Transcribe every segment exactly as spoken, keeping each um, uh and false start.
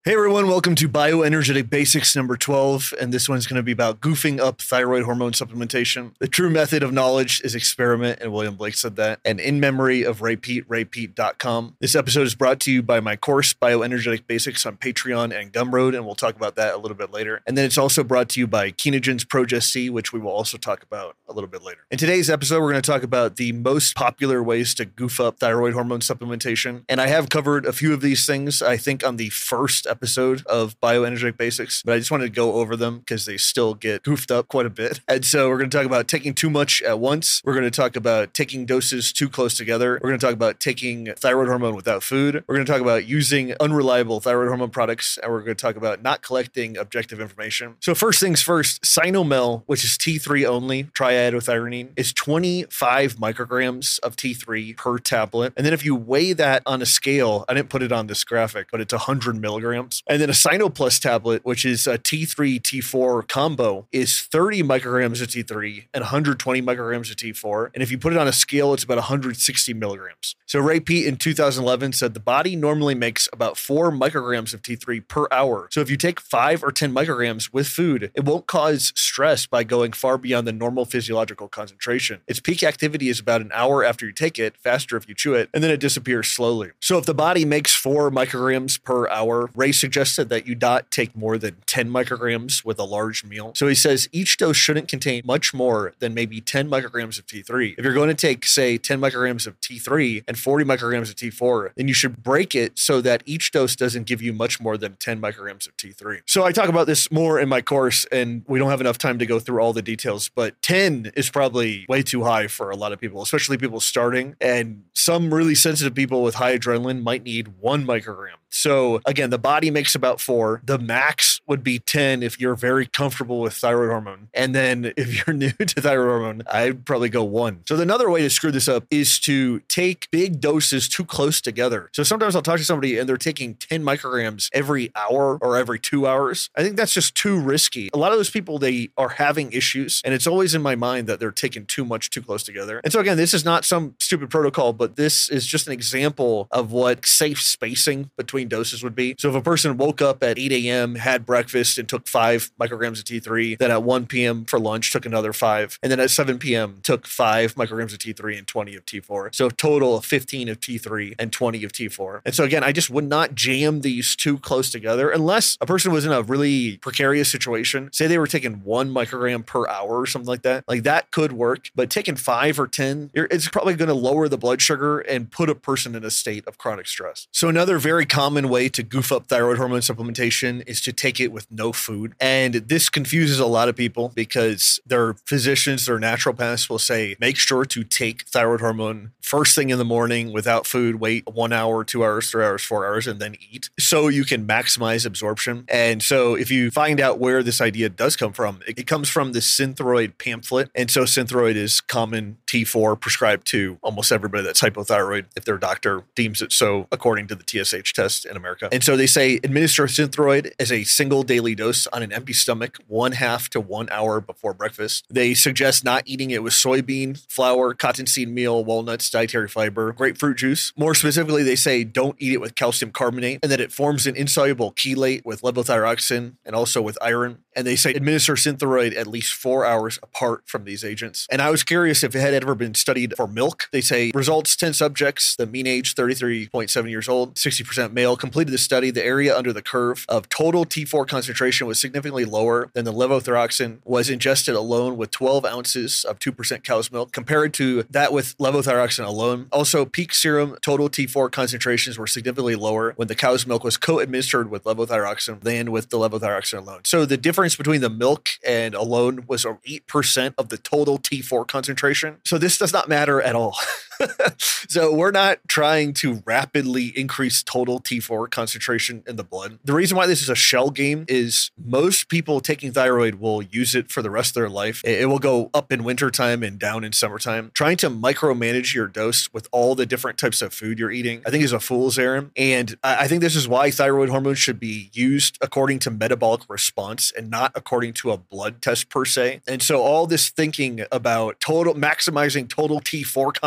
Hey everyone, welcome to Bioenergetic Basics number twelve, and this one's going to be about goofing up thyroid hormone supplementation. The true method of knowledge is experiment, and William Blake said that, and in memory of Ray Peat, ray peat dot com. This episode is brought to you by my course, Bioenergetic Basics, on Patreon and Gumroad, and we'll talk about that a little bit later. And then it's also brought to you by Kenogen's Progest-C, which we will also talk about a little bit later. In today's episode, we're going to talk about the most popular ways to goof up thyroid hormone supplementation, and I have covered a few of these things, I think, on the first episode of Bioenergetic Basics, but I just wanted to go over them because they still get goofed up quite a bit. And so we're going to talk about taking too much at once. We're going to talk about taking doses too close together. We're going to talk about taking thyroid hormone without food. We're going to talk about using unreliable thyroid hormone products, and we're going to talk about not collecting objective information. So first things first, Sinomel, which is T three only, triiodothyronine, is twenty-five micrograms of T three per tablet. And then if you weigh that on a scale, I didn't put it on this graphic, but it's one hundred milligrams. And then a Sinoplus tablet, which is a T three T four combo, is thirty micrograms of T three and one hundred twenty micrograms of T four. And if you put it on a scale, it's about one hundred sixty milligrams. So Ray Peat in two thousand eleven said the body normally makes about four micrograms of T three per hour. So if you take five or ten micrograms with food, it won't cause stress by going far beyond the normal physiological concentration. Its peak activity is about an hour after you take it, faster if you chew it, and then it disappears slowly. So if the body makes four micrograms per hour, Ray suggested that you not take more than ten micrograms with a large meal. So he says each dose shouldn't contain much more than maybe ten micrograms of T three. If you're going to take, say, ten micrograms of T three and forty micrograms of T four, then you should break it so that each dose doesn't give you much more than ten micrograms of T three. So I talk about this more in my course, and we don't have enough time to go through all the details, but ten is probably way too high for a lot of people, especially people starting, and some really sensitive people with high adrenaline might need one microgram. So again, the body makes about four. The max would be ten if you're very comfortable with thyroid hormone. And then if you're new to thyroid hormone, I'd probably go one. So another way to screw this up is to take big doses too close together. So sometimes I'll talk to somebody and they're taking ten micrograms every hour or every two hours. I think that's just too risky. A lot of those people, they are having issues, and it's always in my mind that they're taking too much too close together. And so again, this is not some stupid protocol, but this is just an example of what safe spacing between doses would be. So if a person woke up at eight a.m., had breakfast, and took five micrograms of T three, then at one p.m. for lunch took another five, and then at seven p.m. took five micrograms of T three and twenty of T four. So a total of fifteen of T three and twenty of T four. And so again, I just would not jam these too close together unless a person was in a really precarious situation. Say they were taking one microgram per hour or something like that. Like that could work, but taking five or ten, you're, it's probably going to lower the blood sugar and put a person in a state of chronic stress. So another very common way to goof up thyroid hormone supplementation is to take it with no food. And this confuses a lot of people because their physicians, their naturopaths will say, make sure to take thyroid hormone first thing in the morning without food, wait one hour, two hours, three hours, four hours, and then eat so you can maximize absorption. And so if you find out where this idea does come from, it, it comes from the Synthroid pamphlet. And so Synthroid is common T four prescribed to almost everybody that's hypothyroid if their doctor deems it so, according to the T S H test in America. And so they say administer Synthroid as a single daily dose on an empty stomach, one half to one hour before breakfast. They suggest not eating it with soybean, flour, cottonseed meal, walnuts, dietary fiber, grapefruit juice. More specifically, they say don't eat it with calcium carbonate, and that it forms an insoluble chelate with levothyroxine and also with iron. And they say administer Synthroid at least four hours apart from these agents. And I was curious if it had ever been studied for milk. They say results, ten subjects, the mean age thirty-three point seven years old, sixty percent male, completed the study. The area under the curve of total T four concentration was significantly lower than the levothyroxine was ingested alone with twelve ounces of two percent cow's milk compared to that with levothyroxine alone. Also, peak serum total T four concentrations were significantly lower when the cow's milk was co-administered with levothyroxine than with the levothyroxine alone. So the difference between the milk and alone was eight percent of the total T four concentration. So this does not matter at all. So we're not trying to rapidly increase total T four concentration in the blood. The reason why this is a shell game is most people taking thyroid will use it for the rest of their life. It will go up in wintertime and down in summertime. Trying to micromanage your dose with all the different types of food you're eating, I think is a fool's errand. And I think this is why thyroid hormones should be used according to metabolic response and not according to a blood test per se. And so all this thinking about total maximizing total T four concentration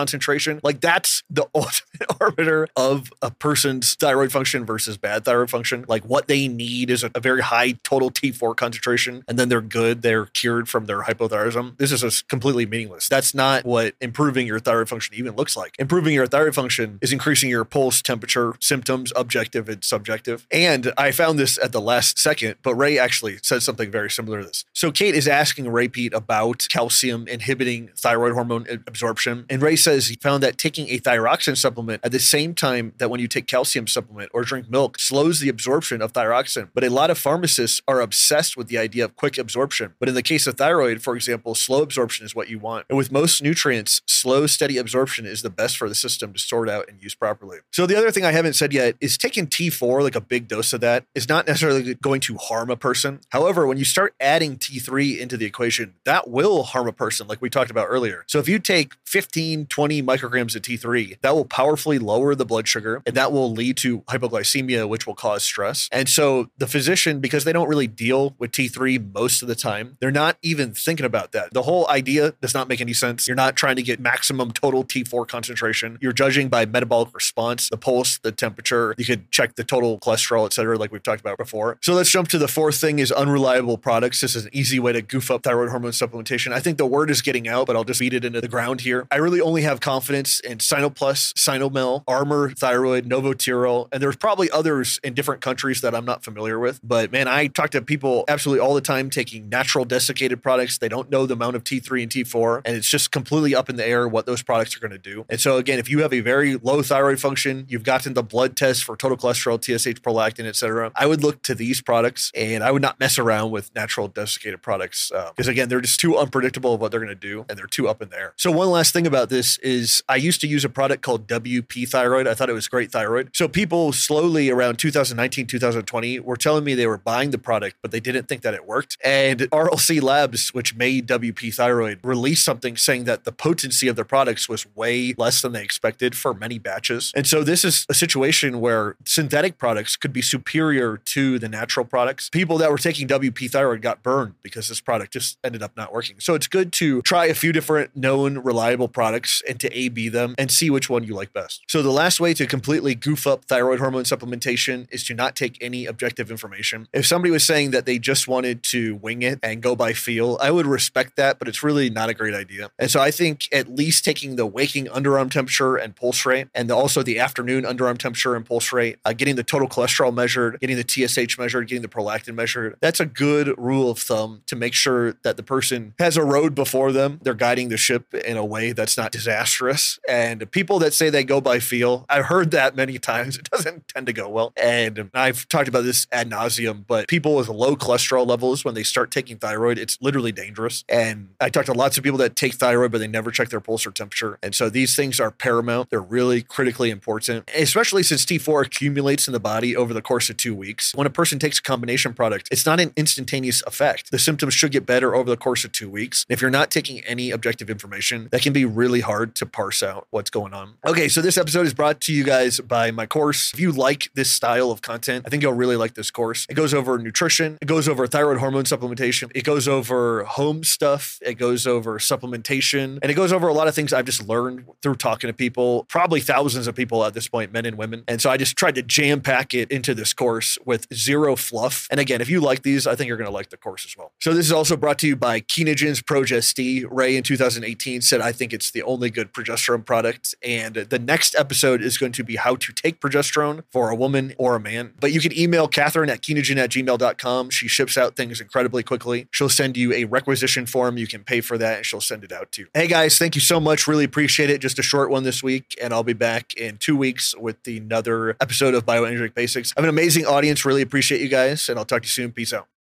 function. Like that's the ultimate arbiter of a person's thyroid function versus bad thyroid function. Like what they need is a, a very high total T four concentration, and then they're good. They're cured from their hypothyroidism. This is just completely meaningless. That's not what improving your thyroid function even looks like. Improving your thyroid function is increasing your pulse, temperature, symptoms, objective and subjective. And I found this at the last second, but Ray actually said something very similar to this. So Kate is asking Ray Pete about calcium inhibiting thyroid hormone absorption. And Ray says he found that taking a thyroxine supplement at the same time that when you take calcium supplement or drink milk slows the absorption of thyroxine. But a lot of pharmacists are obsessed with the idea of quick absorption. But in the case of thyroid, for example, slow absorption is what you want. And with most nutrients, slow, steady absorption is the best for the system to sort out and use properly. So the other thing I haven't said yet is taking T four, like a big dose of that, is not necessarily going to harm a person. However, when you start adding T three into the equation, that will harm a person, like we talked about earlier. So if you take fifteen, twenty micrograms of T three, that will powerfully lower the blood sugar, and that will lead to hypoglycemia, which will cause stress. And so the physician, because they don't really deal with T three most of the time, they're not even thinking about that. The whole idea does not make any sense. You're not trying to get maximum total T four concentration. You're judging by metabolic response, the pulse, the temperature. You could check the total cholesterol, et cetera, like we've talked about before. So let's jump to the fourth thing is unreliable products. This is an easy way to goof up thyroid hormone supplementation. I think the word is getting out, but I'll just beat it into the ground here. I really only have confidence in Sinoplus, Sinomel, Armor Thyroid, Novoterol, and there's probably others in different countries that I'm not familiar with. But man, I talk to people absolutely all the time taking natural desiccated products. They don't know the amount of T three and T four, and it's just completely up in the air what those products are going to do. And so again, if you have a very low thyroid function, you've gotten the blood test for total cholesterol, T S H, prolactin, et cetera, I would look to these products, and I would not mess around with natural desiccated products because um, again, they're just too unpredictable of what they're going to do, and they're too up in the air. So one last thing about this is I used to use a product called W P Thyroid. I thought it was great thyroid. So people slowly around two thousand nineteen, two thousand twenty were telling me they were buying the product, but they didn't think that it worked. And R L C Labs, which made W P Thyroid, released something saying that the potency of their products was way less than they expected for many batches. And so this is a situation where synthetic products could be superior to the natural products. People that were taking W P Thyroid got burned because this product just ended up not working. So it's good to try a few different known reliable products and to A B them and see which one you like best. So the last way to completely goof up thyroid hormone supplementation is to not take any objective information. If somebody was saying that they just wanted to wing it and go by feel, I would respect that, but it's really not a great idea. And so I think at least taking the waking underarm temperature and pulse rate, and the, also the afternoon underarm temperature and pulse rate, uh, getting the total cholesterol measured, getting the T S H measured, getting the prolactin measured, that's a good rule of thumb to make sure that the person has a road before them. They're guiding the ship in a way that's not disastrous. And people that say they go by feel, I've heard that many times. It doesn't tend to go well. And I've talked about this ad nauseum, but people with low cholesterol levels, when they start taking thyroid, it's literally dangerous. And I talked to lots of people that take thyroid, but they never check their pulse or temperature. And so these things are paramount. They're really critically important, especially since T four accumulates in the body over the course of two weeks. When a person takes a combination product, it's not an instantaneous effect. The symptoms should get better over the course of two weeks. If you're not taking any objective information, that can be really hard to parse out what's going on. Okay, so this episode is brought to you guys by my course. If you like this style of content, I think you'll really like this course. It goes over nutrition. It goes over thyroid hormone supplementation. It goes over home stuff. It goes over supplementation. And it goes over a lot of things I've just learned through talking to people, probably thousands of people at this point, men and women. And so I just tried to jam pack it into this course with zero fluff. And again, if you like these, I think you're going to like the course as well. So this is also brought to you by Kenogen's Progest-D. Ray in two thousand eighteen said, I think it's the only good progesterone product. And the next episode is going to be how to take progesterone for a woman or a man. But you can email Catherine at kenogen at gmail dot com. She ships out things incredibly quickly. She'll send you a requisition form. You can pay for that and she'll send it out to you. Hey guys, thank you so much. Really appreciate it. Just a short one this week. And I'll be back in two weeks with another episode of Bioenergetic Basics. I have an amazing audience. Really appreciate you guys. And I'll talk to you soon. Peace out.